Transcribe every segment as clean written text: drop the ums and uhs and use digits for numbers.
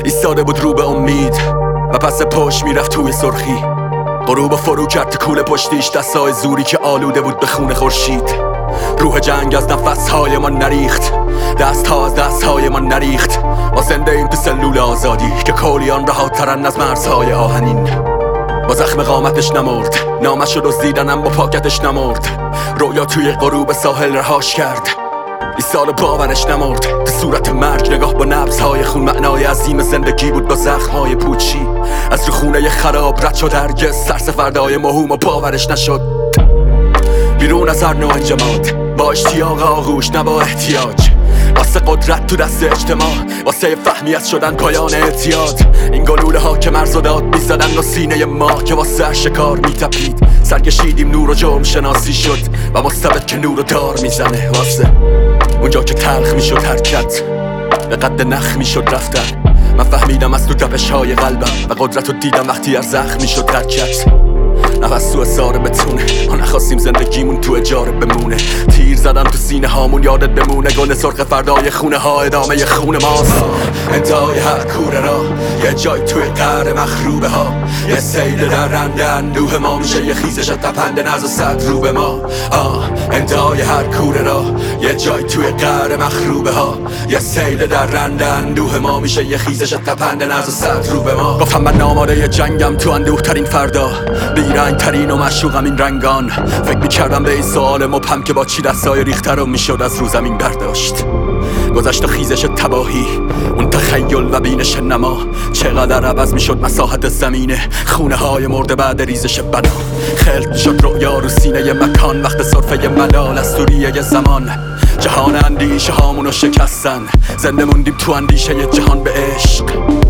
ایستاده بود رو به امید و پس پشت میرفت توی سرخی. غروب فرو کرد تو کوله پشتیش، دستای زوری که آلوده بود به خون خورشید. روح جنگ از نفسهای ما نریخت، دستها از دستهای ما نریخت. ما زنده ایم تو سلول آزادی که کولیان رهاترن از مرزهای آهنین. با زخم قامتش نمرد، نامش رو دزدیدن اما پاکتش نمرد. رویا توی غروب ساحل رهاش کرد، ایستاد و باورش نمرد. به صورت مرگ نگاه با نبضهای خون، معنای عظیم زندگی بود با زخمهای پوچی. از رو خونه خراب رد شد، هرگز سرسفردهای مهم و باورش نشد. بیرون از هر نوع انجماد، با اشتیاق آغوش نه با احتیاج. واسه قدرت تو دست اجتماع، واسه فهمیت شدن پایان اعتیاد. این گلوله ها که مرز و داد میزدن و سینه ما که واسه شکار میتپید. سرکشیدیم نور و جرم شناسی شد و مستبد که نور و دار میزنه. واسه اونجا که تلخ میشد حرکت، به قد نخ میشد رفتن. من فهمیدم از تو تپش های قلبم و قدرت رو دیدم وقتی از زخم میشد حرکت. نفس تو اصاره بتونه، ما نخواستیم زندگیمون تو اجاره بمونه. تیر زدم تو سینه هامون یادت بمونه، گل سرخ فردای خونه ها ادامه خون ماست. انتهای هر کوره را یه جای توی قعر مخروبه ها، یه سیل در رنده اندوه ما میشه یه خیزش تپنده نز و صد رو به ما. انتهای هر کوره را یه جای توی قعر مخروبه ها، یه سیل در رنده اندوه ما میشه یه خیزش تپنده نز و صد رو به ما. گفتم من آماده یه جنگم تو اندوه ترین فردا، بیرنگ ترین و مشوقم این رنگان. فکر میکردم به این سوال مبهم که با چی دستای ریختر رو میشد از رو زمین برداشت. گذشت و خیزش تباهی، اون تخیل و بینش نما. چقدر عوض میشد مساحت زمینه، خونه های مرده بعد ریزش بنا. خلق میشد رؤیا رو سینه مکان، وقت صرفه ملال از دوریه زمان. جهان اندیشه هامونو شکستن، زنده موندیم تو اندیشه جهان به عشق.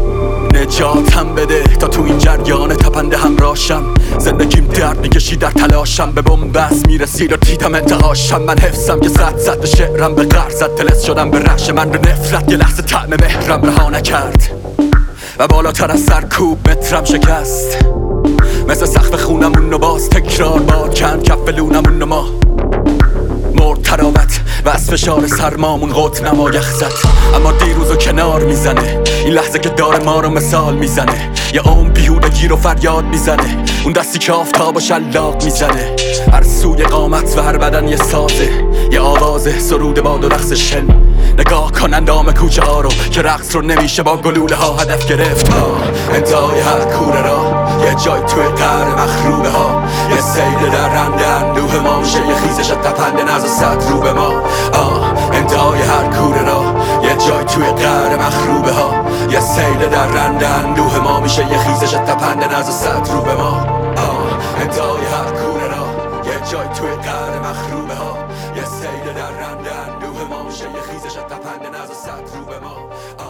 نجاتم بده تا تو این جریان تپنده همراشم. زندگیم درد میکشی در تلاشم، به بنبست میرسید و دیدم انتهاشم. من حفظم که زد به شعرم به غر زد، تلس شدم به رخش من به نفرت. یه لحظه طعم مهرم رها نکرد و بالاتر از سرکوب مترم شکست. مثل سقف خونمون رو باز تکرار باد کن کف لونمون رو ما مرد تراوت و از فشار سرمامون قط نما یخ زد. اما دیروزو کنار میزنه این لحظه که داره ما رو مثال میزنه. یه عمر بیهودگی رو فریاد میزنه، اون دستی که آفتاب و شلاق میزنه. هر سوی قامت و هر بدن یه سازه، یه آوازه سرود باد و رقص شن. نگاه کن اندام کوچه ها رو که رقص رو نمیشه با گلوله ها هدف گرفت. انتهای هر کوره را یه جای توی قعر مخروبه ها، یه سیل در رنده اندوه ما میشه یه خیزش تپنده نز و صد رو به ما. انتهای هر کوره را یه جای توی قعر مخروبه ها، یه سیل در رنده اندوه ما میشه یه خیزش تپنده نز و صد رو به ما. انتهای هر کوره را یه جای توی قعر مخروبه ها، یه سیل در رنده اندوه ما میشه یه خیزش تپنده نز و صد رو به ما.